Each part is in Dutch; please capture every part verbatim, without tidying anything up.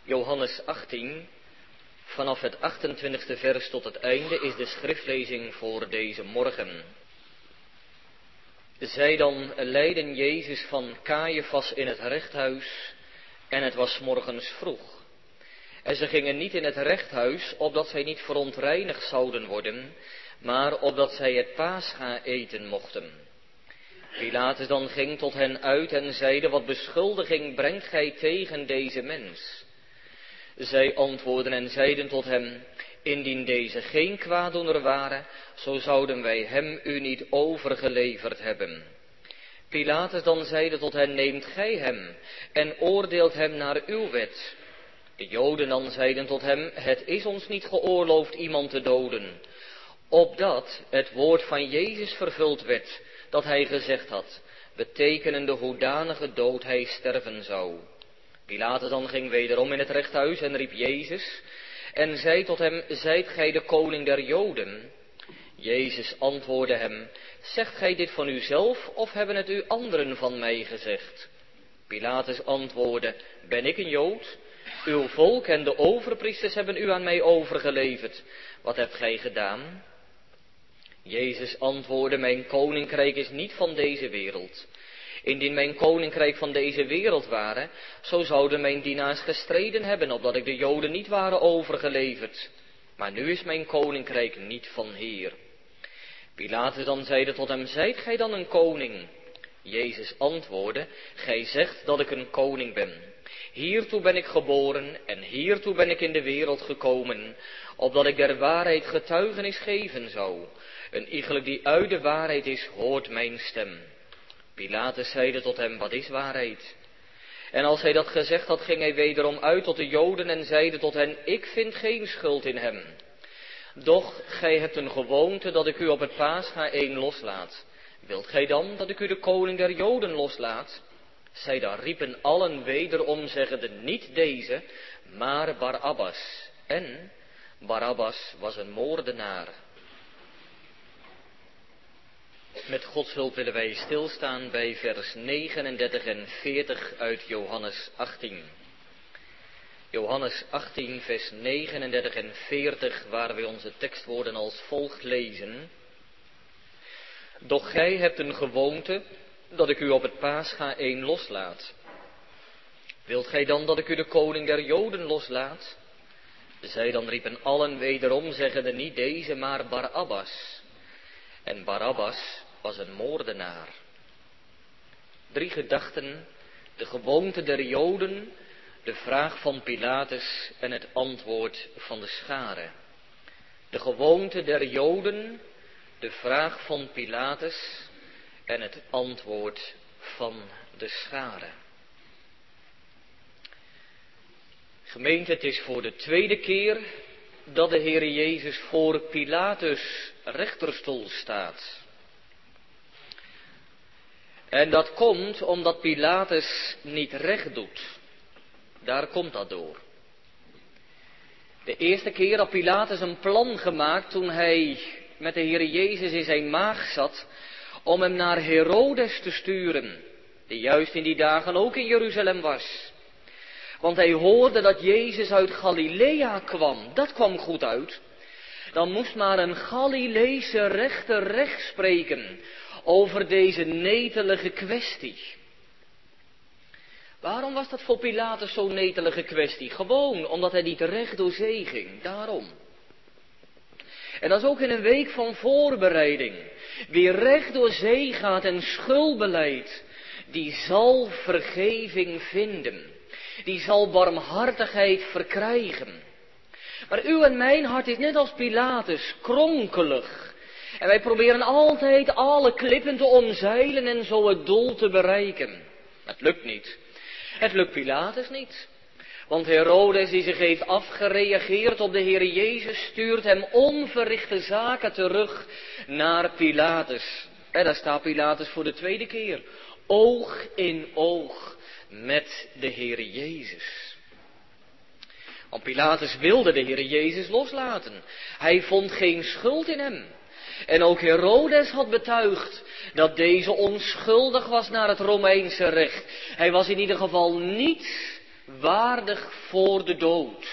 Johannes achttien, vanaf het achtentwintigste vers tot het einde is de schriftlezing voor deze morgen. Zij dan leidden Jezus van Caiaphas in het rechthuis en het was 's morgens vroeg. En ze gingen niet in het rechthuis, opdat zij niet verontreinigd zouden worden, maar opdat zij het Pascha eten mochten. Pilatus dan ging tot hen uit en zeide, wat beschuldiging brengt gij tegen deze mens? Zij antwoordden en zeiden tot hem, indien deze geen kwaaddoener ware, zo zouden wij hem u niet overgeleverd hebben. Pilatus dan zeide tot hen, neemt gij hem en oordeelt hem naar uw wet. De Joden dan zeiden tot hem, het is ons niet geoorloofd iemand te doden, opdat het woord van Jezus vervuld werd, dat hij gezegd had, betekenende hoedanige dood hij sterven zou. Pilatus dan ging wederom in het rechthuis en riep Jezus en zei tot hem, zijt gij de koning der Joden? Jezus antwoordde hem, zegt gij dit van uzelf of hebben het u anderen van mij gezegd? Pilatus antwoordde, ben ik een Jood? Uw volk en de overpriesters hebben u aan mij overgeleverd. Wat hebt gij gedaan? Jezus antwoordde, mijn koninkrijk is niet van deze wereld. Indien mijn koninkrijk van deze wereld ware, zo zouden mijn dienaars gestreden hebben, opdat ik de Joden niet waren overgeleverd. Maar nu is mijn koninkrijk niet van hier. Pilatus dan zeide tot hem, zijt gij dan een koning? Jezus antwoordde, gij zegt dat ik een koning ben. Hiertoe ben ik geboren en hiertoe ben ik in de wereld gekomen, opdat ik der waarheid getuigenis geven zou. Een iegelijk die uit de waarheid is, hoort mijn stem. Pilatus zeide tot hem, wat is waarheid? En als hij dat gezegd had, ging hij wederom uit tot de Joden en zeide tot hen, ik vind geen schuld in hem. Doch gij hebt een gewoonte dat ik u op het Pascha één loslaat. Wilt gij dan dat ik u de koning der Joden loslaat? Zij dan riepen allen wederom, zeggende, niet deze, maar Barabbas. En Barabbas was een moordenaar. Met Gods hulp willen wij stilstaan bij vers negenendertig en veertig uit Johannes achttien. Johannes achttien, vers negenendertig en veertig, waar wij onze tekstwoorden als volgt lezen. Doch gij hebt een gewoonte dat ik u op het Pascha één loslaat. Wilt gij dan dat ik u de koning der Joden loslaat? Zij dan riepen allen wederom, zeggende niet deze, maar Barabbas. En Barabbas was een moordenaar. Drie gedachten, de gewoonte der Joden, de vraag van Pilatus en het antwoord van de schare. De gewoonte der Joden, de vraag van Pilatus en het antwoord van de schare. Gemeente, het is voor de tweede keer dat de Heere Jezus voor Pilatus' rechterstoel staat. En dat komt omdat Pilatus niet recht doet. Daar komt dat door. De eerste keer had Pilatus een plan gemaakt toen hij met de Heere Jezus in zijn maag zat, om hem naar Herodes te sturen, die juist in die dagen ook in Jeruzalem was. Want hij hoorde dat Jezus uit Galilea kwam. Dat kwam goed uit. Dan moest maar een Galileese rechter recht spreken over deze netelige kwestie. Waarom was dat voor Pilatus zo'n netelige kwestie? Gewoon omdat hij niet recht door zee ging. Daarom. En dat is ook in een week van voorbereiding. Wie recht door zee gaat en schuld belijdt, die zal vergeving vinden. Die zal barmhartigheid verkrijgen. Maar uw en mijn hart is net als Pilatus, kronkelig. En wij proberen altijd alle klippen te omzeilen en zo het doel te bereiken. Het lukt niet. Het lukt Pilatus niet. Want Herodes, die zich heeft afgereageerd op de Heer Jezus, stuurt hem onverrichte zaken terug naar Pilatus. En daar staat Pilatus voor de tweede keer. Oog in oog met de Heer Jezus. Want Pilatus wilde de Heer Jezus loslaten. Hij vond geen schuld in hem. En ook Herodes had betuigd dat deze onschuldig was naar het Romeinse recht. Hij was in ieder geval niet waardig voor de dood.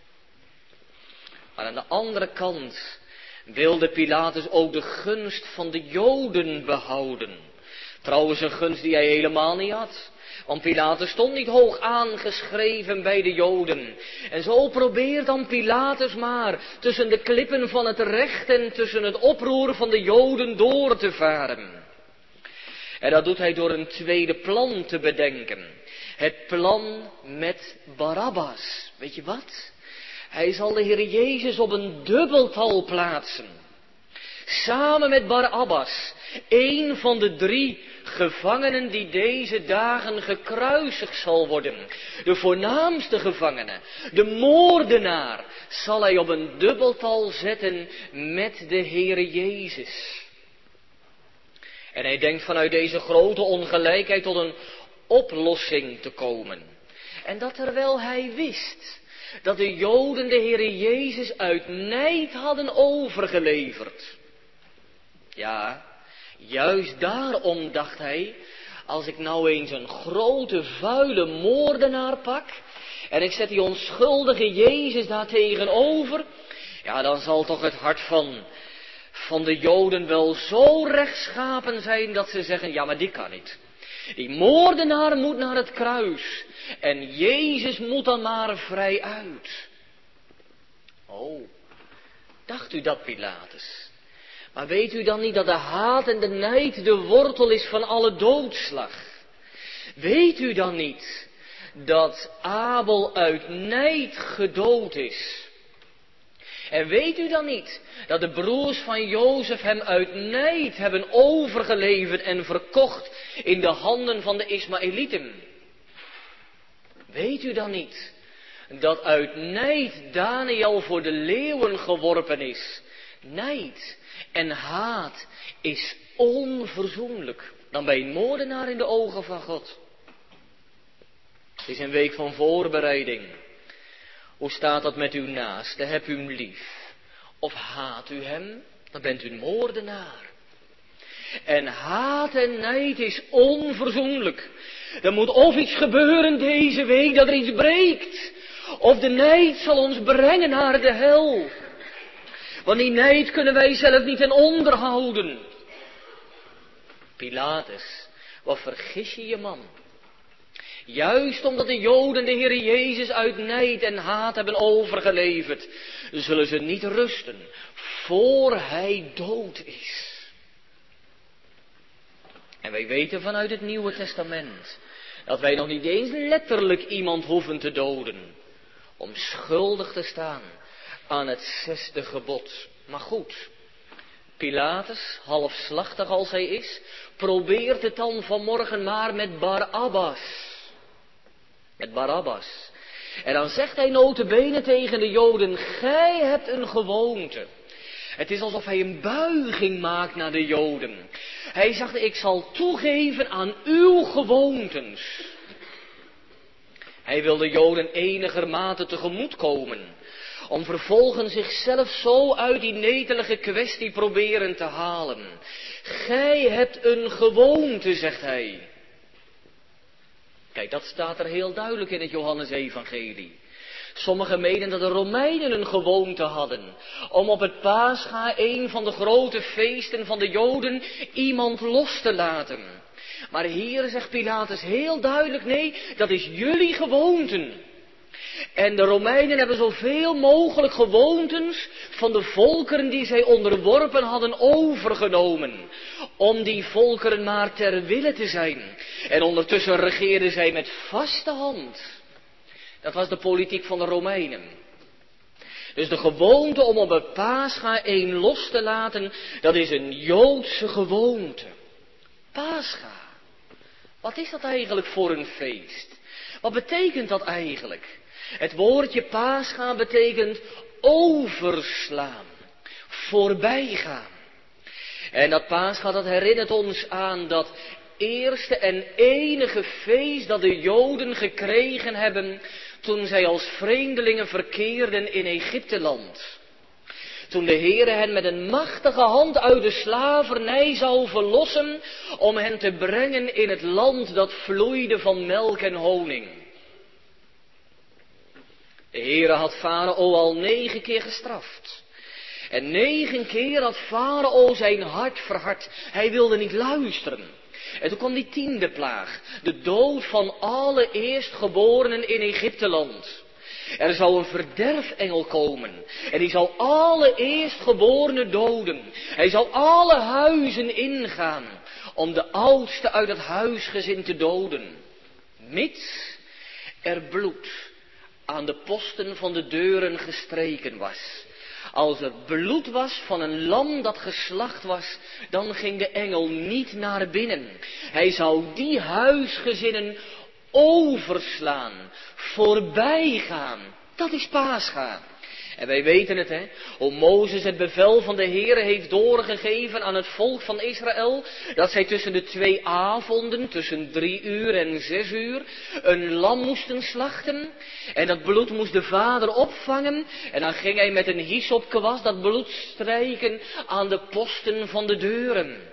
Maar aan de andere kant wilde Pilatus ook de gunst van de Joden behouden. Trouwens een gunst die hij helemaal niet had. Want Pilatus stond niet hoog aangeschreven bij de Joden. En zo probeert dan Pilatus maar tussen de klippen van het recht en tussen het oproer van de Joden door te varen. En dat doet hij door een tweede plan te bedenken. Het plan met Barabbas. Weet je wat? Hij zal de Heer Jezus op een dubbeltal plaatsen. Samen met Barabbas. Een van de drie gevangenen die deze dagen gekruisigd zal worden. De voornaamste gevangene, de moordenaar, zal hij op een dubbeltal zetten met de Heere Jezus. En hij denkt vanuit deze grote ongelijkheid tot een oplossing te komen. En dat terwijl hij wist dat de Joden de Heere Jezus uit nijd hadden overgeleverd. Ja, juist daarom dacht hij, als ik nou eens een grote vuile moordenaar pak en ik zet die onschuldige Jezus daar tegenover, ja, dan zal toch het hart van, van de Joden wel zo rechtschapen zijn dat ze zeggen, ja, maar die kan niet. Die moordenaar moet naar het kruis en Jezus moet dan maar vrij uit. Oh, dacht u dat, Pilatus? Maar weet u dan niet dat de haat en de nijd de wortel is van alle doodslag? Weet u dan niet dat Abel uit nijd gedood is? En weet u dan niet dat de broers van Jozef hem uit nijd hebben overgeleverd en verkocht in de handen van de Ismaëlieten? Weet u dan niet dat uit nijd Daniel voor de leeuwen geworpen is? Nijd en haat is onverzoenlijk dan bij een moordenaar in de ogen van God. Het is een week van voorbereiding. Hoe staat dat met uw naaste? Heb u hem lief? Of haat u hem? Dan bent u een moordenaar. En haat en nijd is onverzoenlijk. Er moet of iets gebeuren deze week dat er iets breekt. Of de nijd zal ons brengen naar de hel. Want die nijd kunnen wij zelf niet ten onder houden. Pilatus, wat vergis je je man? Juist omdat de Joden de Heer Jezus uit nijd en haat hebben overgeleverd, zullen ze niet rusten voor hij dood is. En wij weten vanuit het Nieuwe Testament dat wij nog niet eens letterlijk iemand hoeven te doden om schuldig te staan aan het zesde gebod. Maar goed, Pilatus, halfslachtig als hij is, probeert het dan vanmorgen maar met Barabbas. Met Barabbas. En dan zegt hij nota bene tegen de Joden, gij hebt een gewoonte. Het is alsof hij een buiging maakt naar de Joden. Hij zegt, ik zal toegeven aan uw gewoontens. Hij wil de Joden enigermate tegemoetkomen. Om vervolgens zichzelf zo uit die netelige kwestie proberen te halen. Gij hebt een gewoonte, zegt hij. Kijk, dat staat er heel duidelijk in het Johannes-evangelie. Sommigen menen dat de Romeinen een gewoonte hadden om op het Pascha, een van de grote feesten van de Joden, iemand los te laten. Maar hier zegt Pilatus heel duidelijk, nee, dat is jullie gewoonten. En de Romeinen hebben zoveel mogelijk gewoontens van de volkeren die zij onderworpen hadden overgenomen. Om die volkeren maar ter wille te zijn. En ondertussen regeerden zij met vaste hand. Dat was de politiek van de Romeinen. Dus de gewoonte om op het Pascha één los te laten, dat is een Joodse gewoonte. Pascha. Wat is dat eigenlijk voor een feest? Wat betekent dat eigenlijk? Het woordje Pascha betekent overslaan, voorbijgaan. En dat Pascha, dat herinnert ons aan dat eerste en enige feest dat de Joden gekregen hebben toen zij als vreemdelingen verkeerden in Egypteland. Toen de Heere hen met een machtige hand uit de slavernij zou verlossen om hen te brengen in het land dat vloeide van melk en honing. De Heere had Farao al negen keer gestraft. En negen keer had Farao zijn hart verhard. Hij wilde niet luisteren. En toen kwam die tiende plaag. De dood van alle eerstgeborenen in Egypteland. Er zou een verderfengel komen. En die zou alle eerstgeborenen doden. Hij zou alle huizen ingaan. Om de oudste uit het huisgezin te doden. Mits er bloed aan de posten van de deuren gestreken was. Als er bloed was van een lam dat geslacht was, dan ging de engel niet naar binnen. Hij zou die huisgezinnen overslaan, voorbij gaan. Dat is Pascha. En wij weten het, hè, hoe Mozes het bevel van de Heere heeft doorgegeven aan het volk van Israël, dat zij tussen de twee avonden, tussen drie uur en zes uur, een lam moesten slachten. En dat bloed moest de vader opvangen. En dan ging hij met een hyssopkwast dat bloed strijken aan de posten van de deuren.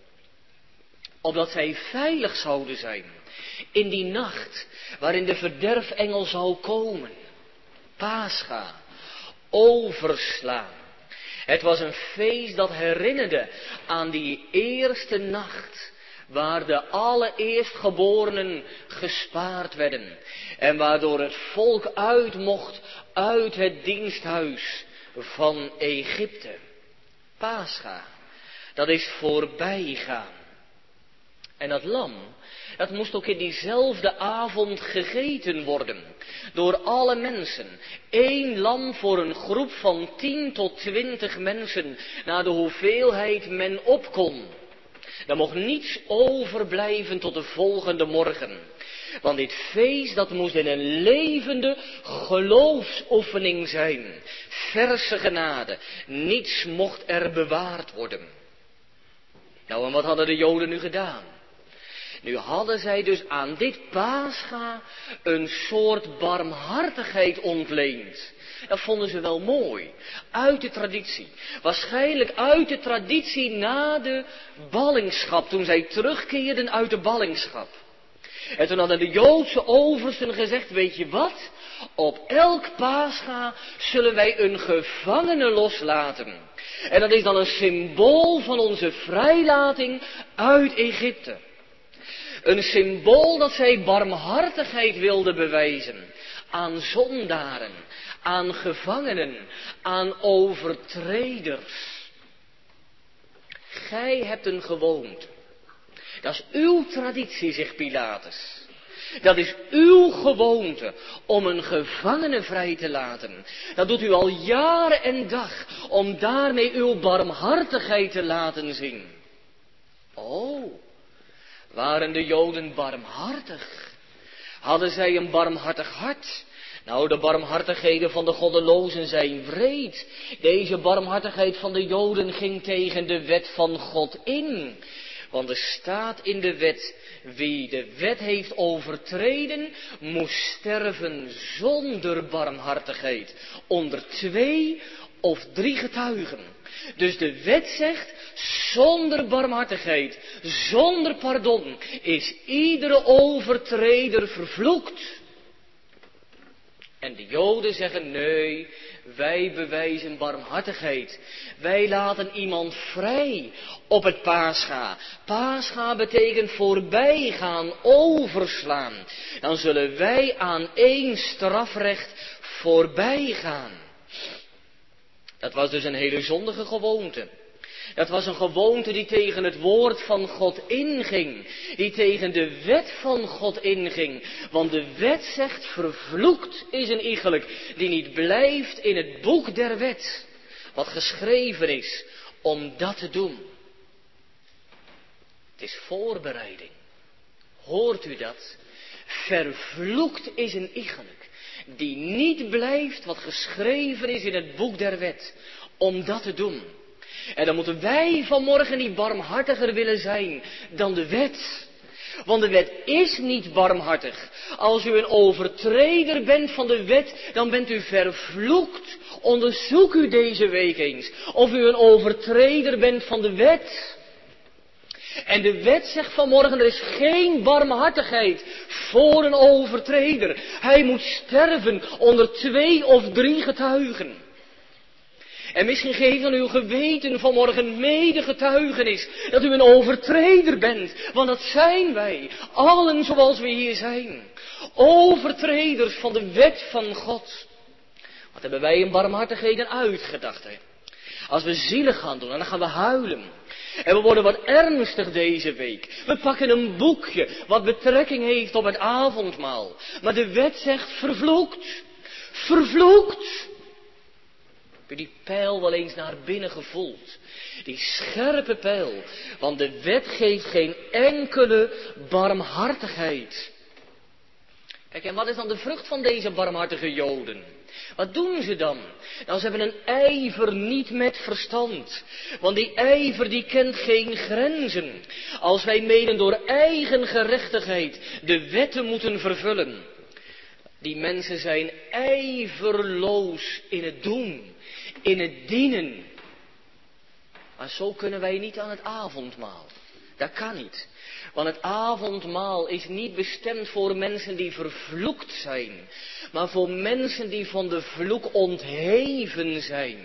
Opdat zij veilig zouden zijn in die nacht waarin de verderfengel zou komen. Pascha. Overslaan. Het was een feest dat herinnerde aan die eerste nacht waar de allereerstgeborenen gespaard werden en waardoor het volk uit mocht uit het diensthuis van Egypte. Pascha, dat is voorbijgaan. En dat lam, dat moest ook in diezelfde avond gegeten worden. Door alle mensen. Eén lam voor een groep van tien tot twintig mensen. Naar de hoeveelheid men op kon. Er mocht niets overblijven tot de volgende morgen. Want dit feest, dat moest in een levende geloofsoefening zijn. Verse genade. Niets mocht er bewaard worden. Nou, en wat hadden de Joden nu gedaan? Nu hadden zij dus aan dit Pascha een soort barmhartigheid ontleend. Dat vonden ze wel mooi. Uit de traditie. Waarschijnlijk uit de traditie na de ballingschap. Toen zij terugkeerden uit de ballingschap. En toen hadden de Joodse oversten gezegd, weet je wat? Op elk Pascha zullen wij een gevangene loslaten. En dat is dan een symbool van onze vrijlating uit Egypte. Een symbool dat zij barmhartigheid wilden bewijzen aan zondaren, aan gevangenen, aan overtreders. Gij hebt een gewoonte. Dat is uw traditie, zegt Pilatus. Dat is uw gewoonte om een gevangene vrij te laten. Dat doet u al jaren en dag om daarmee uw barmhartigheid te laten zien. Oh. Waren de Joden barmhartig? Hadden zij een barmhartig hart? Nou, de barmhartigheden van de goddelozen zijn wreed. Deze barmhartigheid van de Joden ging tegen de wet van God in. Want er staat in de wet, wie de wet heeft overtreden, moest sterven zonder barmhartigheid. Onder twee of drie getuigen. Dus de wet zegt, zonder barmhartigheid, zonder pardon, is iedere overtreder vervloekt. En de Joden zeggen, nee, wij bewijzen barmhartigheid. Wij laten iemand vrij op het Pascha. Pascha betekent voorbijgaan, overslaan. Dan zullen wij aan één strafrecht voorbijgaan. Dat was dus een hele zondige gewoonte. Dat was een gewoonte die tegen het woord van God inging. Die tegen de wet van God inging. Want de wet zegt, vervloekt is een iegelijk die niet blijft in het boek der wet. Wat geschreven is om dat te doen. Het is voorbereiding. Hoort u dat? Vervloekt is een iegelijk die niet blijft wat geschreven is in het boek der wet. Om dat te doen. En dan moeten wij vanmorgen niet barmhartiger willen zijn dan de wet. Want de wet is niet barmhartig. Als u een overtreder bent van de wet, dan bent u vervloekt. Onderzoek u deze week eens of u een overtreder bent van de wet. En de wet zegt vanmorgen, er is geen barmhartigheid voor een overtreder. Hij moet sterven onder twee of drie getuigen. En misschien geeft dan uw geweten vanmorgen mede getuigenis dat u een overtreder bent. Want dat zijn wij, allen zoals we hier zijn. Overtreders van de wet van God. Wat hebben wij in barmhartigheden uitgedacht, hè? Als we zielig gaan doen, dan gaan we huilen. En we worden wat ernstig deze week. We pakken een boekje wat betrekking heeft op het avondmaal. Maar de wet zegt vervloekt. Vervloekt. Heb je die pijl wel eens naar binnen gevoeld? Die scherpe pijl. Want de wet geeft geen enkele barmhartigheid. Kijk, en wat is dan de vrucht van deze barmhartige Joden? Wat doen ze dan? Nou, ze hebben een ijver niet met verstand. Want die ijver die kent geen grenzen. Als wij menen door eigen gerechtigheid de wetten moeten vervullen. Die mensen zijn ijverloos in het doen, in het dienen. Maar zo kunnen wij niet aan het avondmaal. Dat kan niet. Want het avondmaal is niet bestemd voor mensen die vervloekt zijn. Maar voor mensen die van de vloek ontheven zijn.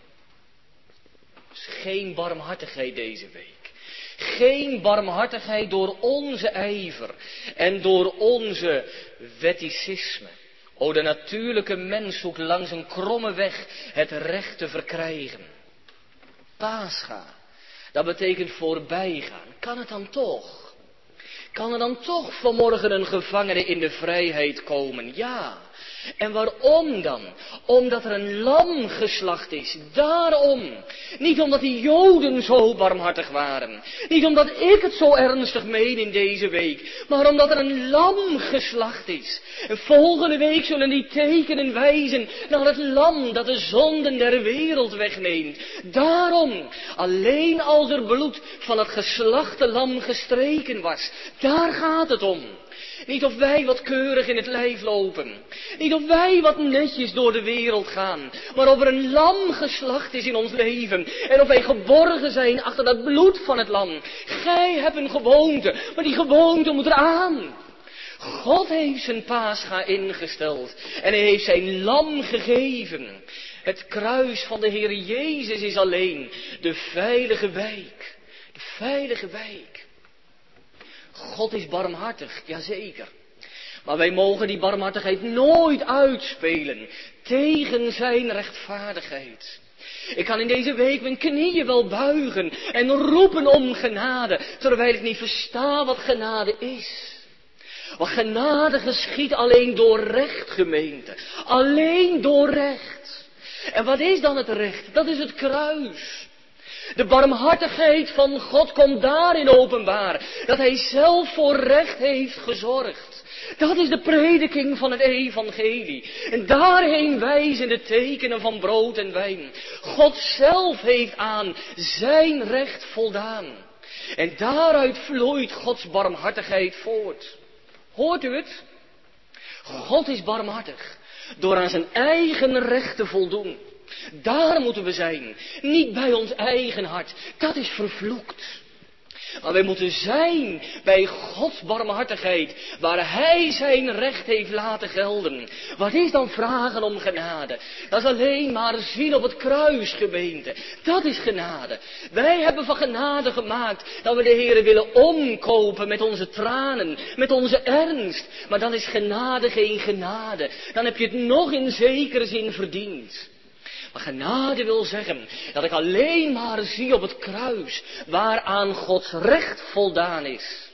Dus geen barmhartigheid deze week. Geen barmhartigheid door onze ijver en door onze wetticisme. O, de natuurlijke mens zoekt langs een kromme weg het recht te verkrijgen. Pascha, dat betekent voorbijgaan. Kan het dan toch? Kan er dan toch vanmorgen een gevangene in de vrijheid komen? Ja. En waarom dan? Omdat er een lam geslacht is. Daarom. Niet omdat die Joden zo barmhartig waren. Niet omdat ik het zo ernstig meen in deze week. Maar omdat er een lam geslacht is. En volgende week zullen die tekenen wijzen naar het lam dat de zonden der wereld wegneemt. Daarom. Alleen als er bloed van het geslachte lam gestreken was. Daar gaat het om. Niet of wij wat keurig in het lijf lopen. Niet of wij wat netjes door de wereld gaan. Maar of er een lam geslacht is in ons leven. En of wij geborgen zijn achter dat bloed van het lam. Gij hebt een gewoonte. Maar die gewoonte moet eraan. God heeft zijn Pascha ingesteld. En hij heeft zijn lam gegeven. Het kruis van de Heer Jezus is alleen de veilige wijk. De veilige wijk. God is barmhartig, jazeker. Maar wij mogen die barmhartigheid nooit uitspelen tegen zijn rechtvaardigheid. Ik kan in deze week mijn knieën wel buigen en roepen om genade, terwijl ik niet versta wat genade is. Want genade geschiet alleen door recht, gemeente. Alleen door recht. En wat is dan het recht? Dat is het kruis. De barmhartigheid van God komt daarin openbaar. Dat hij zelf voor recht heeft gezorgd. Dat is de prediking van het evangelie. En daarheen wijzen de tekenen van brood en wijn. God zelf heeft aan zijn recht voldaan. En daaruit vloeit Gods barmhartigheid voort. Hoort u het? God is barmhartig. Door aan zijn eigen recht te voldoen. Daar moeten we zijn. Niet bij ons eigen hart. Dat is vervloekt. Maar wij moeten zijn bij Gods barmhartigheid. Waar hij zijn recht heeft laten gelden. Wat is dan vragen om genade? Dat is alleen maar zien op het kruis, gemeente. Dat is genade. Wij hebben van genade gemaakt dat we de Heere willen omkopen met onze tranen. Met onze ernst. Maar dan is genade geen genade. Dan heb je het nog in zekere zin verdiend. Maar genade wil zeggen dat ik alleen maar zie op het kruis waaraan Gods recht voldaan is.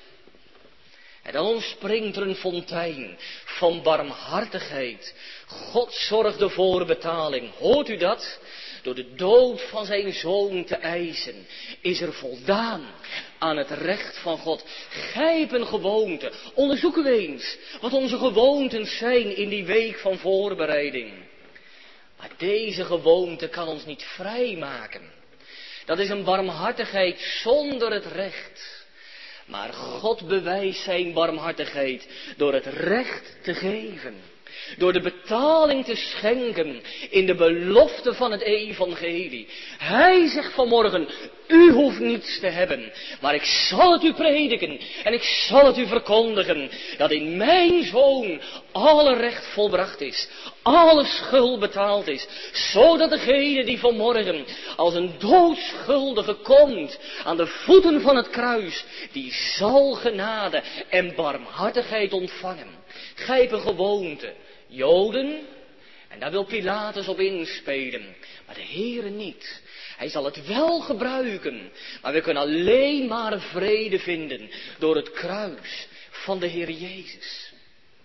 En dan ontspringt er een fontein van barmhartigheid. God zorgde voor betaling. Hoort u dat? Door de dood van zijn zoon te eisen, is er voldaan aan het recht van God. Gij hebt een gewoonte. Onderzoeken we eens wat onze gewoontes zijn in die week van voorbereiding. Maar deze gewoonte kan ons niet vrijmaken. Dat is een barmhartigheid zonder het recht. Maar God bewijst zijn barmhartigheid door het recht te geven. Door de betaling te schenken in de belofte van het evangelie. Hij zegt vanmorgen, u hoeft niets te hebben, maar ik zal het u prediken en ik zal het u verkondigen, dat in mijn Zoon alle recht volbracht is, alle schuld betaald is, zodat degene die vanmorgen als een doodschuldige komt aan de voeten van het kruis, die zal genade en barmhartigheid ontvangen. Gij hebt een gewoonte, Joden, en daar wil Pilatus op inspelen, maar de Heere niet. Hij zal het wel gebruiken, maar we kunnen alleen maar vrede vinden door het kruis van de Heer Jezus.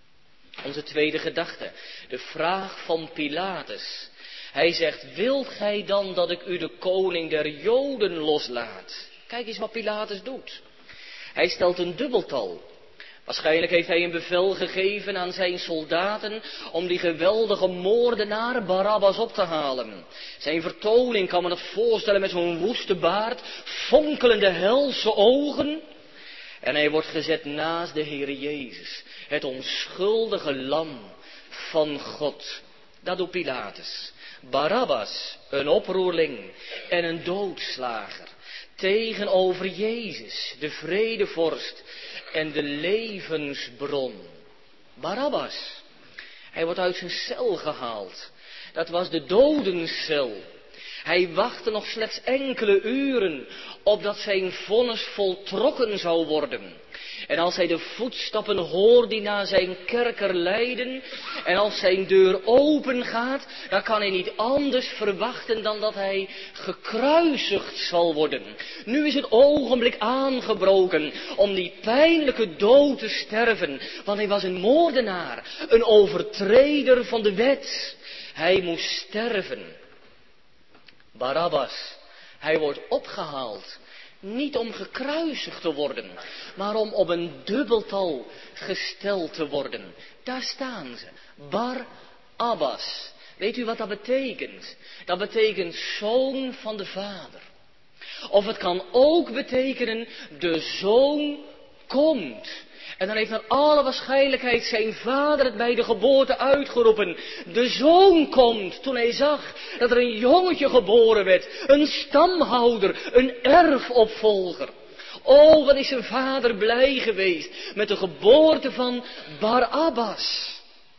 Onze tweede gedachte, de vraag van Pilatus. Hij zegt, wilt gij dan dat ik u de koning der Joden loslaat? Kijk eens wat Pilatus doet. Hij stelt een dubbeltal. Waarschijnlijk heeft hij een bevel gegeven aan zijn soldaten om die geweldige moordenaar Barabbas op te halen. Zijn vertoning kan men het voorstellen met zo'n woeste baard, fonkelende helse ogen. En hij wordt gezet naast de Heer Jezus, het onschuldige lam van God. Dat doet Pilatus. Barabbas, een oproerling en een doodslager, tegenover Jezus, de vredevorst en de levensbron. Barabbas, hij wordt uit zijn cel gehaald. Dat was de dodencel. Hij wachtte nog slechts enkele uren opdat zijn vonnis voltrokken zou worden. En als hij de voetstappen hoort die naar zijn kerker leiden, en als zijn deur open gaat, dan kan hij niet anders verwachten dan dat hij gekruisigd zal worden. Nu is het ogenblik aangebroken om die pijnlijke dood te sterven, want hij was een moordenaar, een overtreder van de wet. Hij moest sterven. Barabbas, hij wordt opgehaald. Niet om gekruisigd te worden, maar om op een dubbeltal gesteld te worden. Daar staan ze. Barabbas. Weet u wat dat betekent? Dat betekent zoon van de Vader. Of het kan ook betekenen, de zoon komt. En dan heeft naar alle waarschijnlijkheid zijn vader het bij de geboorte uitgeroepen. De zoon komt, toen hij zag dat er een jongetje geboren werd. Een stamhouder, een erfopvolger. Oh, wat is zijn vader blij geweest met de geboorte van Barabbas.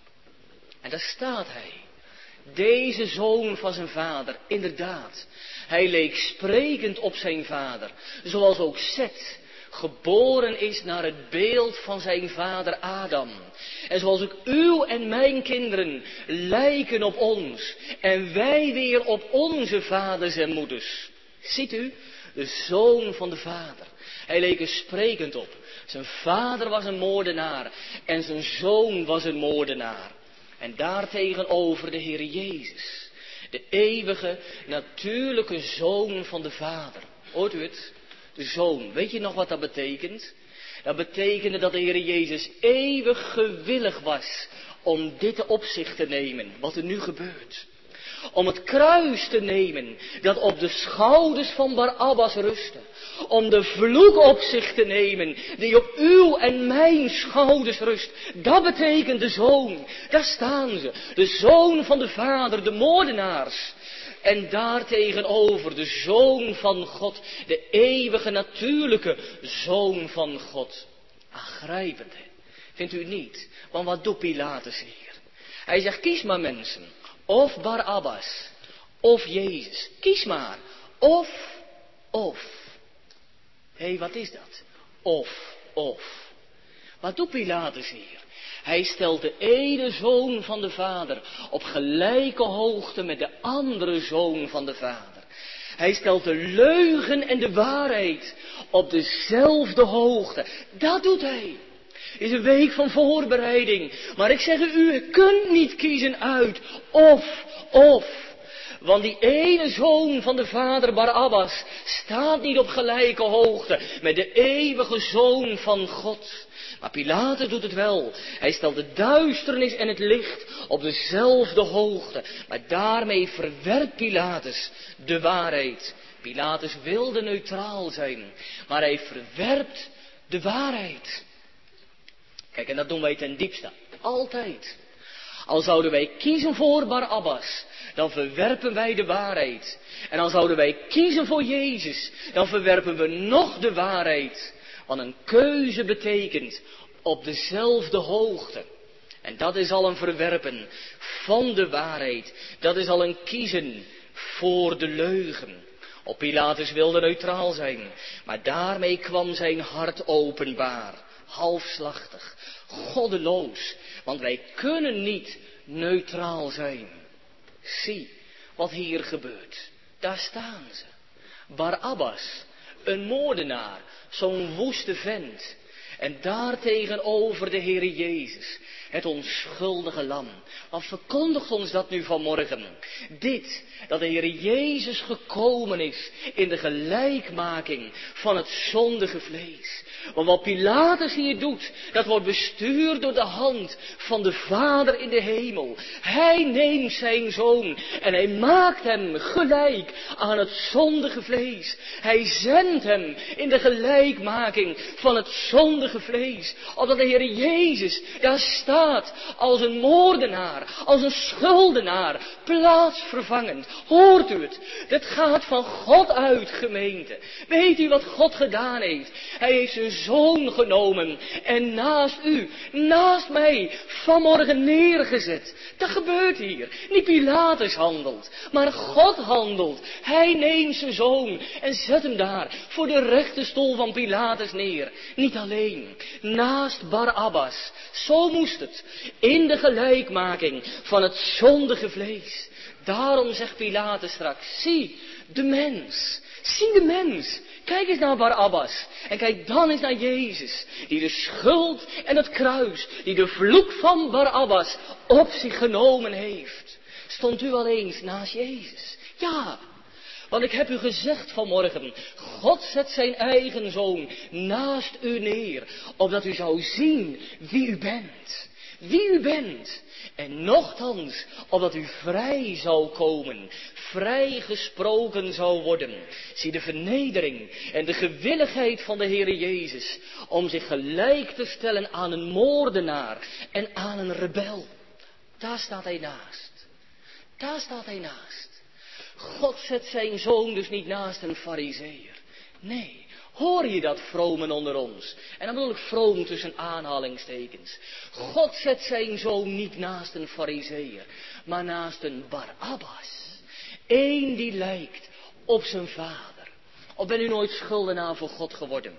En daar staat hij. Deze zoon van zijn vader, inderdaad. Hij leek sprekend op zijn vader, zoals ook Zet geboren is naar het beeld van zijn vader Adam. En zoals ook uw en mijn kinderen lijken op ons. En wij weer op onze vaders en moeders. Ziet u, de zoon van de vader. Hij leek er sprekend op. Zijn vader was een moordenaar en zijn zoon was een moordenaar. En daartegenover de Heer Jezus. De eeuwige, natuurlijke zoon van de Vader. Hoort u het? De zoon. Weet je nog wat dat betekent? Dat betekende dat de Heer Jezus eeuwig gewillig was om dit op zich te nemen. Wat er nu gebeurt. Om het kruis te nemen dat op de schouders van Barabbas rustte. Om de vloek op zich te nemen die op uw en mijn schouders rust. Dat betekent de zoon. Daar staan ze. De zoon van de Vader, de moordenaars. En daartegenover de zoon van God. De eeuwige natuurlijke zoon van God. Aangrijpend, hè? Vindt u niet? Want wat doet Pilatus hier? Hij zegt, kies maar mensen. Of Barabbas, of Jezus. Kies maar. Of, of. Hé, hey, wat is dat? Of, of. Wat doet Pilatus hier? Hij stelt de ene zoon van de Vader op gelijke hoogte met de andere zoon van de Vader. Hij stelt de leugen en de waarheid op dezelfde hoogte. Dat doet hij. Het is een week van voorbereiding. Maar ik zeg u, u kunt niet kiezen uit of, of. Want die ene zoon van de vader Barabbas staat niet op gelijke hoogte met de eeuwige zoon van God. Maar Pilatus doet het wel. Hij stelt de duisternis en het licht op dezelfde hoogte. Maar daarmee verwerpt Pilatus de waarheid. Pilatus wilde neutraal zijn, maar hij verwerpt de waarheid. Kijk, en dat doen wij ten diepste. Altijd. Al zouden wij kiezen voor Barabbas, dan verwerpen wij de waarheid. En al zouden wij kiezen voor Jezus, dan verwerpen we nog de waarheid. Want een keuze betekent op dezelfde hoogte. En dat is al een verwerpen van de waarheid. Dat is al een kiezen voor de leugen. Op Pilatus wilde neutraal zijn, maar daarmee kwam zijn hart openbaar. Halfslachtig, goddeloos, want wij kunnen niet neutraal zijn. Zie wat hier gebeurt. Daar staan ze. Barabbas, een moordenaar, zo'n woeste vent. En daartegenover de Heere Jezus, het onschuldige lam. Wat verkondigt ons dat nu vanmorgen? Dit, dat de Heere Jezus gekomen is in de gelijkmaking van het zondige vlees. Want wat Pilatus hier doet, dat wordt bestuurd door de hand van de Vader in de hemel. Hij neemt zijn zoon en hij maakt hem gelijk aan het zondige vlees. Hij zendt hem in de gelijkmaking van het zondige vlees. Opdat de Heer Jezus daar staat als een moordenaar, als een schuldenaar, plaatsvervangend. Hoort u het? Het gaat van God uit, gemeente. Weet u wat God gedaan heeft? Hij heeft zijn zoon genomen en naast u, naast mij, vanmorgen neergezet. Dat gebeurt hier. Niet Pilatus handelt, maar God handelt. Hij neemt zijn zoon en zet hem daar voor de rechterstoel van Pilatus neer. Niet alleen, naast Barabbas. Zo moest het, in de gelijkmaking van het zondige vlees. Daarom zegt Pilatus straks, zie de mens, zie de mens. Kijk eens naar Barabbas en kijk dan eens naar Jezus, die de schuld en het kruis, die de vloek van Barabbas op zich genomen heeft. Stond u al eens naast Jezus? Ja, want ik heb u gezegd vanmorgen, God zet zijn eigen zoon naast u neer, opdat u zou zien wie u bent. Wie u bent. En nochtans, opdat u vrij zou komen, vrij gesproken zou worden. Zie de vernedering en de gewilligheid van de Heere Jezus, om zich gelijk te stellen aan een moordenaar en aan een rebel. Daar staat hij naast. Daar staat hij naast. God zet zijn zoon dus niet naast een farizeeër. Nee. Hoor je dat, vromen onder ons? En dan bedoel ik vroom tussen aanhalingstekens. God zet zijn zoon niet naast een farizeeër, maar naast een Barabbas. Eén die lijkt op zijn vader. Of ben u nooit schuldenaar voor God geworden?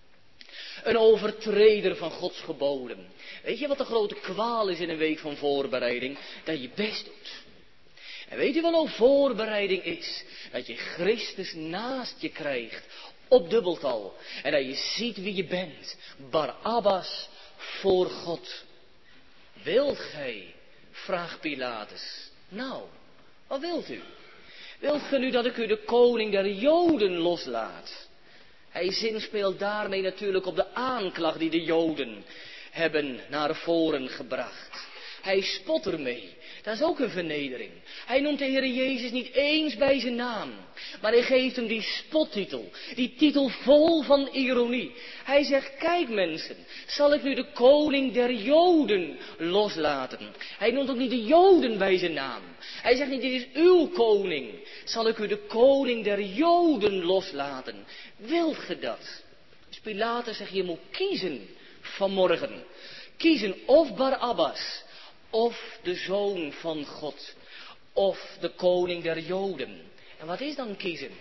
Een overtreder van Gods geboden. Weet je wat de grote kwaal is in een week van voorbereiding? Dat je best doet. En weet u wat nou voorbereiding is? Dat je Christus naast je krijgt. Op dubbeltal. En dat je ziet wie je bent. Barabbas voor God. Wilt gij? Vraagt Pilatus. Nou, wat wilt u? Wilt gij nu dat ik u de koning der Joden loslaat? Hij zinspeelt daarmee natuurlijk op de aanklacht die de Joden hebben naar voren gebracht. Hij spot ermee. Dat is ook een vernedering. Hij noemt de Heer Jezus niet eens bij zijn naam. Maar hij geeft hem die spottitel. Die titel vol van ironie. Hij zegt, kijk mensen, zal ik nu de koning der Joden loslaten? Hij noemt ook niet de Joden bij zijn naam. Hij zegt niet, dit is uw koning. Zal ik u de koning der Joden loslaten? Wilt ge dat? Dus Pilatus zegt, je moet kiezen vanmorgen. Kiezen of Barabbas, of de Zoon van God, of de koning der Joden. En wat is dan kiezen?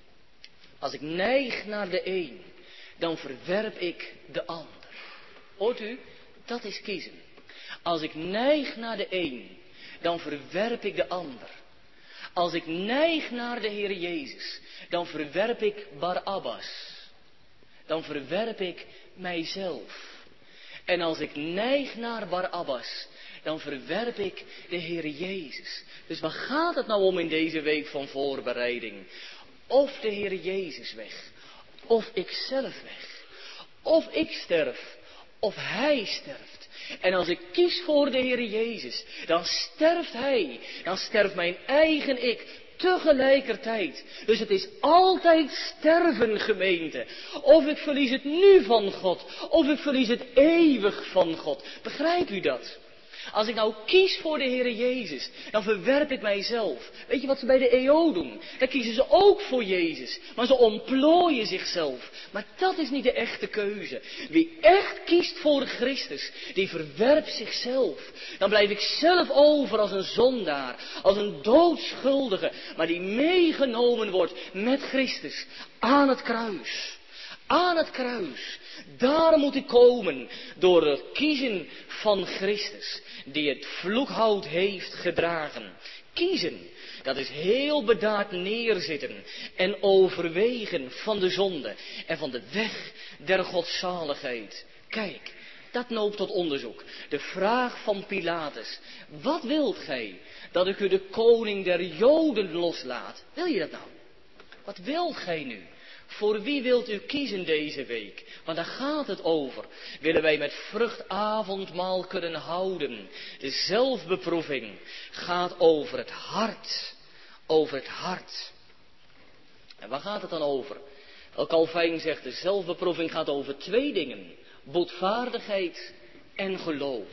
Als ik neig naar de een, dan verwerp ik de ander. Hoort u? Dat is kiezen. Als ik neig naar de een, dan verwerp ik de ander. Als ik neig naar de Heer Jezus, dan verwerp ik Barabbas. Dan verwerp ik mijzelf. En als ik neig naar Barabbas, dan verwerp ik de Heer Jezus. Dus waar gaat het nou om in deze week van voorbereiding? Of de Heer Jezus weg, of ik zelf weg. Of ik sterf, of Hij sterft. En als ik kies voor de Heer Jezus, dan sterft Hij. Dan sterft mijn eigen ik tegelijkertijd. Dus het is altijd sterven, gemeente. Of ik verlies het nu van God, of ik verlies het eeuwig van God. Begrijpt u dat? Als ik nou kies voor de Heere Jezus, dan verwerp ik mijzelf. Weet je wat ze bij de E O doen? Dan kiezen ze ook voor Jezus. Maar ze ontplooien zichzelf. Maar dat is niet de echte keuze. Wie echt kiest voor Christus, die verwerpt zichzelf. Dan blijf ik zelf over als een zondaar, als een doodschuldige, maar die meegenomen wordt met Christus aan het kruis. Aan het kruis. Daar moet ik komen door het kiezen van Christus, die het vloekhout heeft gedragen. Kiezen, dat is heel bedaard neerzitten en overwegen van de zonde en van de weg der godzaligheid. Kijk, dat noopt tot onderzoek. De vraag van Pilatus: wat wilt gij dat ik u de koning der Joden loslaat? Wil je dat nou? Wat wilt gij nu? Voor wie wilt u kiezen deze week? Want daar gaat het over. Willen wij met vrucht avondmaal kunnen houden? De zelfbeproeving gaat over het hart. Over het hart. En waar gaat het dan over? Wel, Calvijn zegt, de zelfbeproeving gaat over twee dingen. Boetvaardigheid en geloof.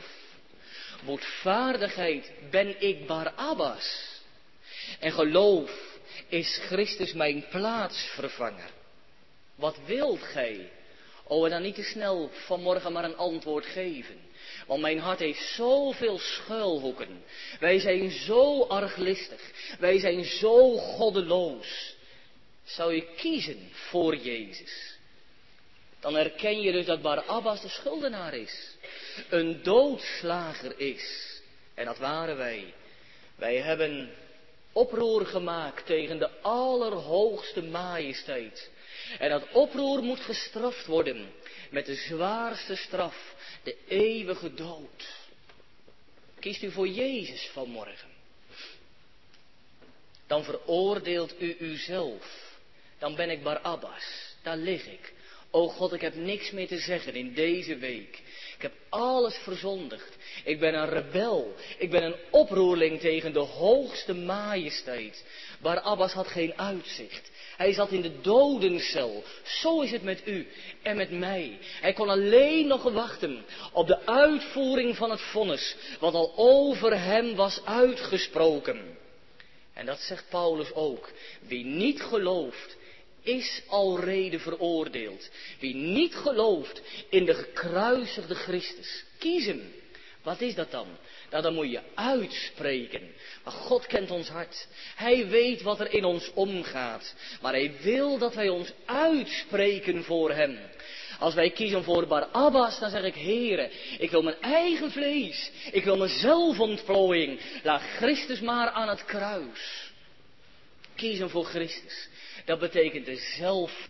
Boetvaardigheid, ben ik Barabbas. En geloof, is Christus mijn plaatsvervanger. Wat wilt gij? O, en dan niet te snel vanmorgen maar een antwoord geven. Want mijn hart heeft zoveel schuilhoeken. Wij zijn zo arglistig. Wij zijn zo goddeloos. Zou je kiezen voor Jezus? Dan herken je dus dat Barabbas de schuldenaar is. Een doodslager is. En dat waren wij. Wij hebben oproer gemaakt tegen de allerhoogste majesteit. En dat oproer moet gestraft worden met de zwaarste straf, de eeuwige dood. Kiest u voor Jezus vanmorgen, dan veroordeelt u uzelf. Dan ben ik Barabbas, daar lig ik. O God, ik heb niks meer te zeggen in deze week. Ik heb alles verzondigd. Ik ben een rebel. Ik ben een oproerling tegen de hoogste majesteit. Barabbas had geen uitzicht. Hij zat in de dodencel. Zo is het met u en met mij. Hij kon alleen nog wachten op de uitvoering van het vonnis, wat al over hem was uitgesproken. En dat zegt Paulus ook. Wie niet gelooft, is alrede veroordeeld. Wie niet gelooft in de gekruisigde Christus. Kiezen. Wat is dat dan? Nou, dan moet je uitspreken. Maar God kent ons hart. Hij weet wat er in ons omgaat. Maar hij wil dat wij ons uitspreken voor hem. Als wij kiezen voor Barabbas, dan zeg ik, Heere, ik wil mijn eigen vlees. Ik wil mijn zelfontplooiing. Laat Christus maar aan het kruis. Kiezen voor Christus. Dat betekent de zelf.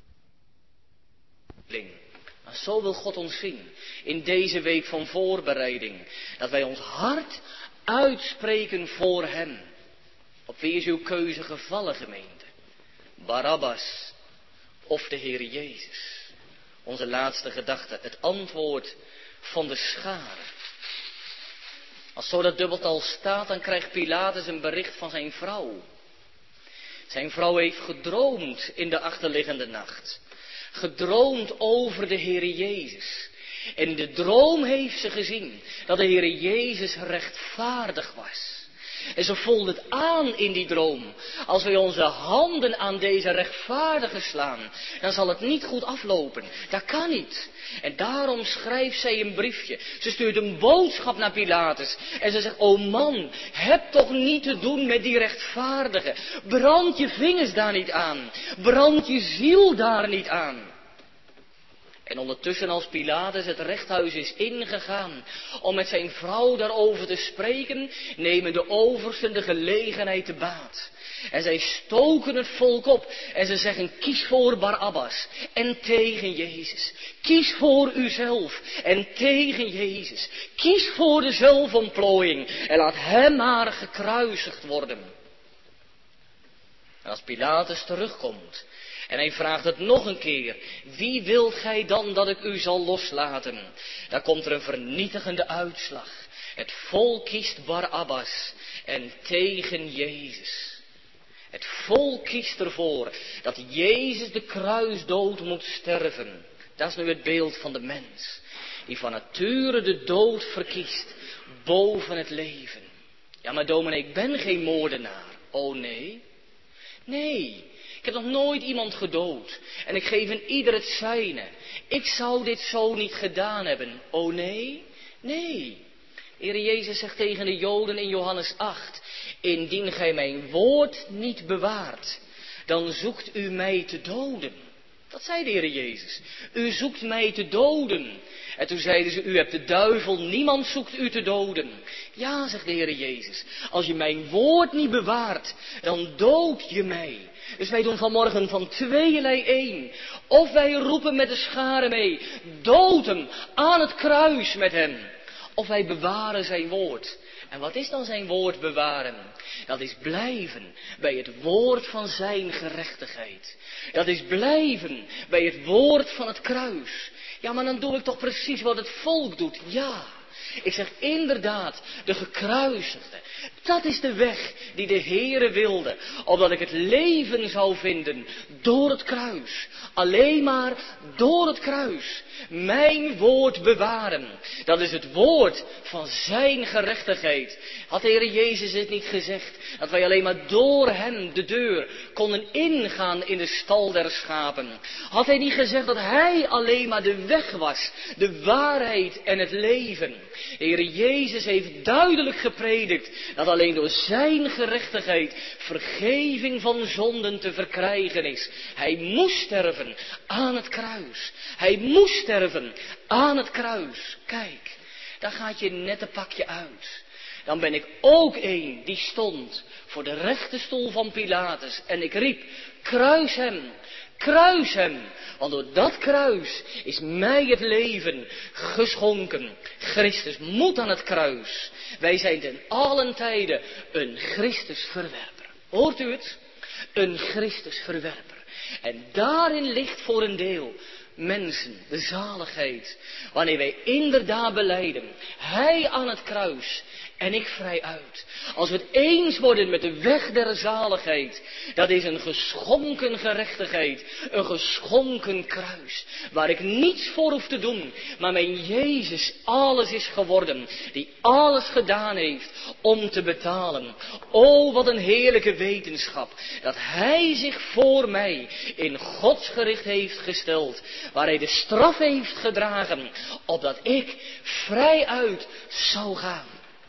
Maar zo wil God ons zien in deze week van voorbereiding. Dat wij ons hart uitspreken voor hem. Op wie is uw keuze gevallen, gemeente? Barabbas of de Heer Jezus? Onze laatste gedachte, het antwoord van de schare. Als zo dat dubbeltal staat, dan krijgt Pilatus een bericht van zijn vrouw. Zijn vrouw heeft gedroomd in de achterliggende nacht. Gedroomd over de Heere Jezus. En in de droom heeft ze gezien dat de Heere Jezus rechtvaardig was. En ze voelde het aan in die droom. Als wij onze handen aan deze rechtvaardige slaan, dan zal het niet goed aflopen. Dat kan niet. En daarom schrijft zij een briefje. Ze stuurt een boodschap naar Pilatus. En ze zegt, o man, heb toch niet te doen met die rechtvaardige. Brand je vingers daar niet aan. Brand je ziel daar niet aan. En ondertussen, als Pilatus het rechthuis is ingegaan om met zijn vrouw daarover te spreken, nemen de oversten de gelegenheid te baat. En zij stoken het volk op en ze zeggen, kies voor Barabbas en tegen Jezus. Kies voor uzelf en tegen Jezus. Kies voor de zelfontplooiing en laat hem maar gekruisigd worden. En als Pilatus terugkomt en hij vraagt het nog een keer, wie wilt gij dan dat ik u zal loslaten? Dan komt er een vernietigende uitslag. Het volk kiest Barabbas en tegen Jezus. Het volk kiest ervoor dat Jezus de kruisdood moet sterven. Dat is nu het beeld van de mens, die van nature de dood verkiest. boven het leven. Ja, maar dominee, ik ben geen moordenaar. Oh nee? Nee, ik heb nog nooit iemand gedood. En ik geef in ieder het zijne. Ik zou dit zo niet gedaan hebben. Oh nee? Nee. De Heer Jezus zegt tegen de Joden in Johannes acht. Indien gij mijn woord niet bewaart, dan zoekt u mij te doden. Dat zei de Heer Jezus. U zoekt mij te doden. En toen zeiden ze, u hebt de duivel, niemand zoekt u te doden. Ja, zegt de Heer Jezus, als je mijn woord niet bewaart, dan dood je mij. Dus wij doen vanmorgen van tweeënlei één. Of wij roepen met de scharen mee, dood hem aan het kruis met hem. Of wij bewaren zijn woord. En wat is dan zijn woord bewaren? Dat is blijven bij het woord van zijn gerechtigheid. Dat is blijven bij het woord van het kruis. Ja, maar dan doe ik toch precies wat het volk doet. Ja, ik zeg inderdaad, de gekruisigde. Dat is de weg die de Heere wilde. Opdat ik het leven zou vinden door het kruis. Alleen maar door het kruis. Mijn woord bewaren. Dat is het woord van zijn gerechtigheid. Had de Heere Jezus het niet gezegd, dat wij alleen maar door hem de deur konden ingaan in de stal der schapen. Had hij niet gezegd dat hij alleen maar de weg was, de waarheid en het leven. De Heere Jezus heeft duidelijk gepredikt dat alleen door zijn gerechtigheid vergeving van zonden te verkrijgen is. Hij moest sterven aan het kruis. Hij moest sterven aan het kruis. Kijk, daar gaat je nette pakje uit. Dan ben ik ook een die stond voor de rechterstoel van Pilatus. En ik riep, kruis hem, kruis hem. Want door dat kruis is mij het leven geschonken. Christus moet aan het kruis. Wij zijn ten allen tijde een Christusverwerper. Hoort u het? Een Christusverwerper. En daarin ligt voor een deel mensen de zaligheid. Wanneer wij inderdaad belijden, hij aan het kruis en ik vrij uit. Als we het eens worden met de weg der zaligheid, dat is een geschonken gerechtigheid, een geschonken kruis, waar ik niets voor hoef te doen, maar mijn Jezus alles is geworden, die alles gedaan heeft om te betalen. O, wat een heerlijke wetenschap, dat hij zich voor mij in Gods gericht heeft gesteld, waar hij de straf heeft gedragen, opdat ik vrij uit zou gaan.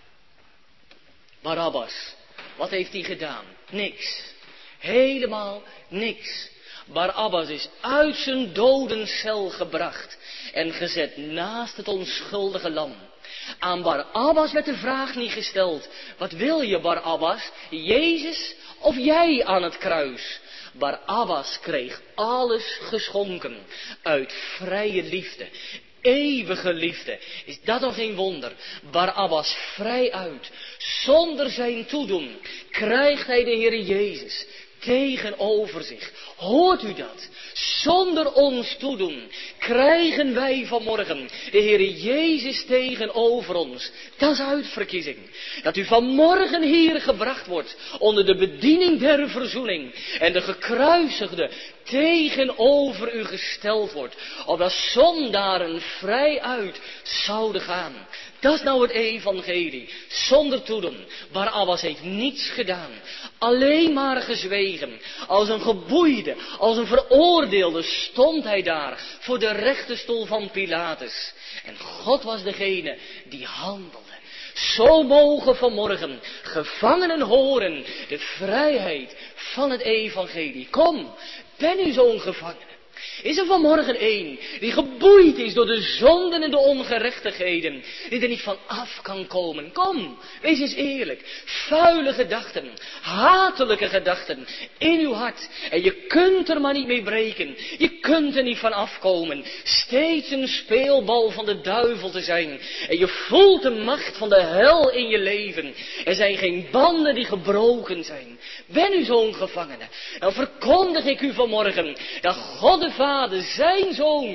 Barabbas, wat heeft hij gedaan? Niks. Helemaal niks. Barabbas is uit zijn dodencel gebracht en gezet naast het onschuldige lam. Aan Barabbas werd de vraag niet gesteld, wat wil je Barabbas, Jezus of jij aan het kruis? Barabbas kreeg alles geschonken uit vrije liefde. Eeuwige liefde. Is dat nog geen wonder? Barabbas vrij uit. Zonder zijn toedoen krijgt hij de Heer Jezus tegenover zich. Hoort u dat? Zonder ons toedoen krijgen wij vanmorgen de Heer Jezus tegenover ons. Dat is uitverkiezing. Dat u vanmorgen hier gebracht wordt onder de bediening der verzoening. En de gekruisigde tegenover u gesteld wordt. Opdat zondaren vrij uit zouden gaan. Dat is nou het evangelie. Zonder toedoen. Barabbas heeft niets gedaan. Alleen maar gezwegen. Als een geboeide, als een veroordeelde stond hij daar voor de rechterstoel van Pilatus. En God was degene die handelde. Zo mogen vanmorgen gevangenen horen de vrijheid van het evangelie. Kom, ben u zo'n gevangene? Is er vanmorgen één die geboeid is door de zonden en de ongerechtigheden, die er niet van af kan komen? Kom, wees eens eerlijk. Vuile gedachten, hatelijke gedachten in uw hart. En je kunt er maar niet mee breken. Je kunt er niet van afkomen. Steeds een speelbal van de duivel te zijn. En je voelt de macht van de hel in je leven. Er zijn geen banden die gebroken zijn. Ben u zo'n gevangene? Dan verkondig ik u vanmorgen dat God de Vader zijn Zoon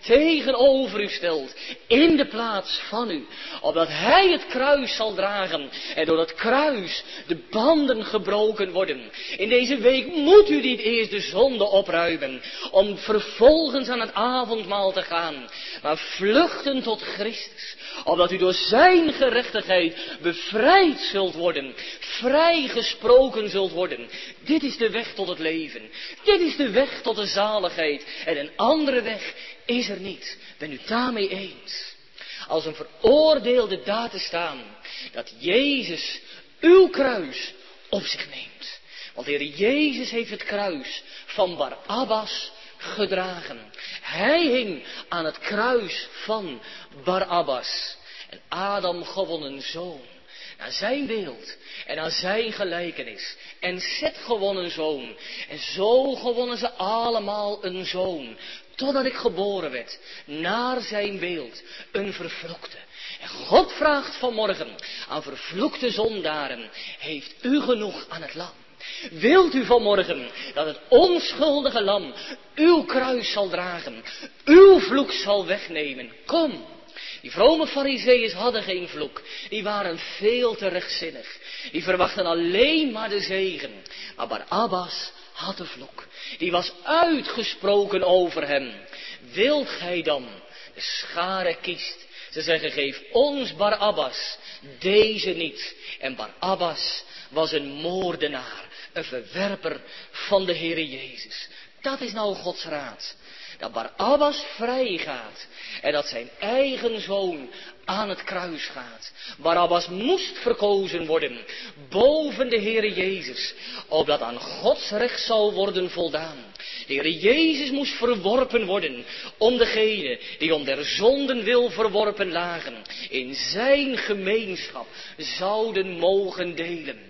tegenover u stelt, in de plaats van u, opdat hij het kruis zal dragen en door het kruis de banden gebroken worden. In deze week moet u niet eerst de zonde opruimen, om vervolgens aan het avondmaal te gaan, maar vluchten tot Christus, opdat u door zijn gerechtigheid bevrijd zult worden, vrijgesproken zult worden. Dit is de weg tot het leven. Dit is de weg tot de zaligheid. En een andere weg is er niet. Ben u daarmee eens? Als een veroordeelde daar te staan, dat Jezus uw kruis op zich neemt. Want de Heer Jezus heeft het kruis van Barabbas gedragen. Hij hing aan het kruis van Barabbas. En Adam gewon een zoon, naar zijn beeld en naar zijn gelijkenis. En Seth gewon een zoon. En zo gewonnen ze allemaal een zoon. Totdat ik geboren werd, naar zijn beeld, een vervloekte. En God vraagt vanmorgen aan vervloekte zondaren, heeft u genoeg aan het lam? Wilt u vanmorgen dat het onschuldige lam uw kruis zal dragen, uw vloek zal wegnemen? Kom. Die vrome farizeeërs hadden geen vloek. Die waren veel te rechtzinnig. Die verwachten alleen maar de zegen. Maar Barabbas had de vloek. Die was uitgesproken over hem. Wilt gij dan? De schare kiest. Ze zeggen, geef ons Barabbas, deze niet. En Barabbas was een moordenaar. Een verwerper van de Heere Jezus. Dat is nou Gods raad. Dat Barabbas vrij gaat en dat zijn eigen zoon aan het kruis gaat. Barabbas moest verkozen worden boven de Heere Jezus, opdat aan Gods recht zou worden voldaan. De Heere Jezus moest verworpen worden om degene die om der zonden wil verworpen lagen, in zijn gemeenschap zouden mogen delen.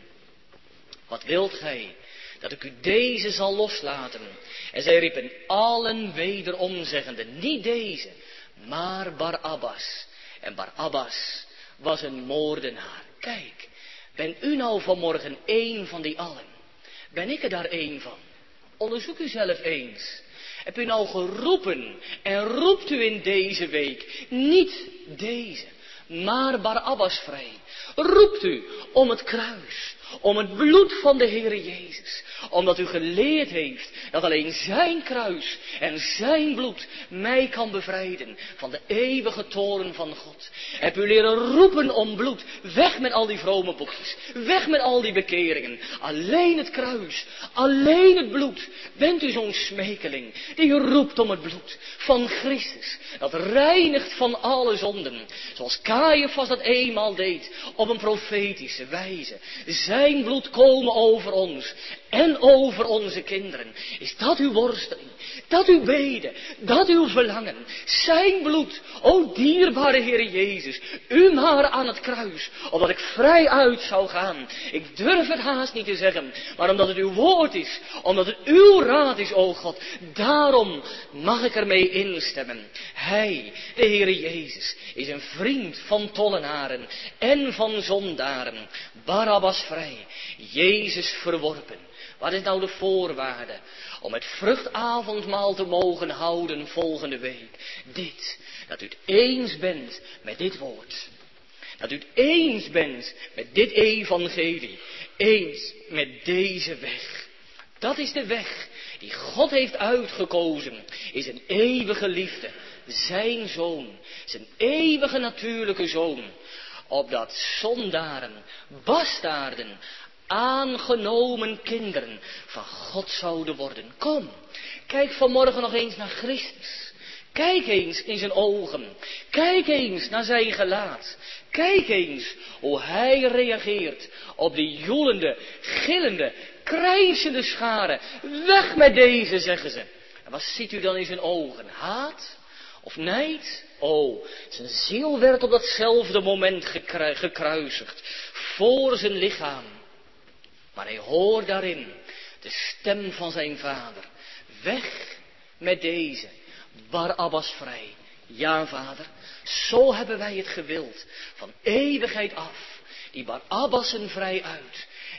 Wat wilt gij? Dat ik u deze zal loslaten. En zij riepen allen wederom zeggende, niet deze, maar Barabbas. En Barabbas was een moordenaar. Kijk, ben u nou vanmorgen één van die allen? Ben ik er daar één van? Onderzoek u zelf eens. Heb u nou geroepen en roept u in deze week niet deze, maar Barabbas vrij? Roept u om het kruis, om het bloed van de Heere Jezus, omdat u geleerd heeft dat alleen zijn kruis en zijn bloed mij kan bevrijden van de eeuwige toorn van God. Heb u leren roepen om bloed, weg met al die vrome boekjes, weg met al die bekeringen, alleen het kruis, alleen het bloed. Bent u zo'n smekeling die roept om het bloed van Christus, dat reinigt van alle zonden, zoals Caiaphas dat eenmaal deed, op een profetische wijze. Zijn bloed komen over ons en over onze kinderen. Is dat uw worsteling? Dat uw beden? Dat uw verlangen? Zijn bloed, o dierbare Heere Jezus, u maar aan het kruis, opdat ik vrij uit zou gaan. Ik durf het haast niet te zeggen, maar omdat het uw woord is, omdat het uw raad is, o God, daarom mag ik ermee instemmen. Hij, de Heere Jezus, is een vriend van tollenaren en van zondaren. Barabbas vrij, Jezus verworpen. Wat is nou de voorwaarde om het vruchtavondmaal te mogen houden volgende week? Dit, dat u het eens bent met dit woord. Dat u het eens bent met dit evangelie. Eens met deze weg. Dat is de weg die God heeft uitgekozen. Is een eeuwige liefde. Zijn zoon. Zijn eeuwige natuurlijke zoon. Opdat zondaren, bastaarden, aangenomen kinderen van God zouden worden. Kom, kijk vanmorgen nog eens naar Christus. Kijk eens in zijn ogen. Kijk eens naar zijn gelaat. Kijk eens hoe hij reageert op die joelende, gillende, krijzende scharen. Weg met deze, zeggen ze. En wat ziet u dan in zijn ogen? Haat? Of nijd? Oh, zijn ziel werd op datzelfde moment gekru- gekruisigd. Voor zijn lichaam. Maar hij hoort daarin de stem van zijn vader. Weg met deze, Barabbas vrij. Ja, vader, zo hebben wij het gewild. Van eeuwigheid af, die Barabbassen vrij uit.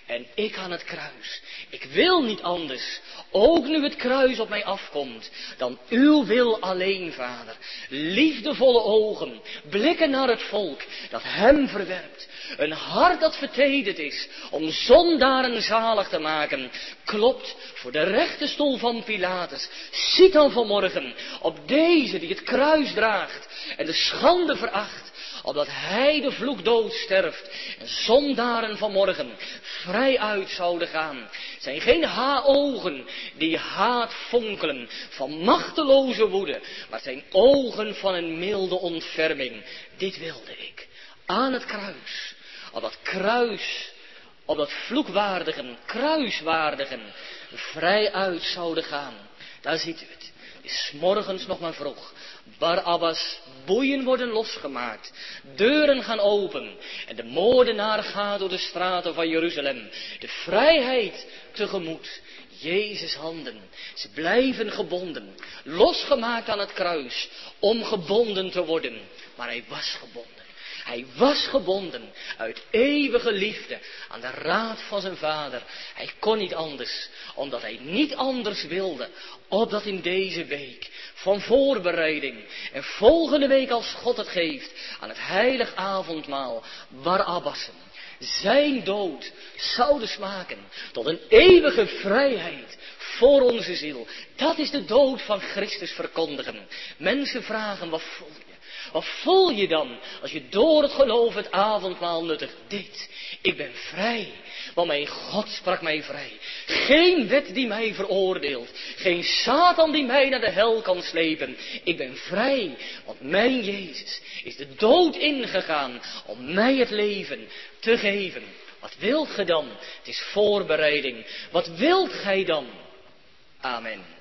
en ik aan het kruis. Ik wil niet anders, ook nu het kruis op mij afkomt, dan uw wil alleen, Vader. Liefdevolle ogen, blikken naar het volk dat hem verwerpt. Een hart dat vertederd is om zondaren zalig te maken, klopt voor de rechterstoel van Pilatus. Ziet dan vanmorgen op deze die het kruis draagt en de schande veracht, opdat hij de vloekdood sterft en zondaren vanmorgen vrij uit zouden gaan. Het zijn geen ha-ogen die haat fonkelen van machteloze woede, maar het zijn ogen van een milde ontferming. Dit wilde ik aan het kruis, op dat kruis, op dat vloekwaardigen, kruiswaardigen vrij uit zouden gaan. Daar ziet u het. Het is 's morgens nog maar vroeg. Barabbas, boeien worden losgemaakt, deuren gaan open en de moordenaar gaat door de straten van Jeruzalem de vrijheid tegemoet. Jezus' handen, ze blijven gebonden, losgemaakt aan het kruis om gebonden te worden, maar hij was gebonden. Hij was gebonden uit eeuwige liefde aan de raad van zijn vader. Hij kon niet anders, omdat hij niet anders wilde, opdat in deze week van voorbereiding en volgende week als God het geeft aan het heilig avondmaal Barabbassen zijn dood zouden smaken tot een eeuwige vrijheid voor onze ziel. Dat is de dood van Christus verkondigen. Mensen vragen, wat voel je? Wat voel je dan als je door het geloof het avondmaal nuttigt? Dit, ik ben vrij, want mijn God sprak mij vrij. Geen wet die mij veroordeelt, geen Satan die mij naar de hel kan slepen. Ik ben vrij, want mijn Jezus is de dood ingegaan om mij het leven te geven. Wat wilt gij dan? Het is voorbereiding. Wat wilt gij dan? Amen.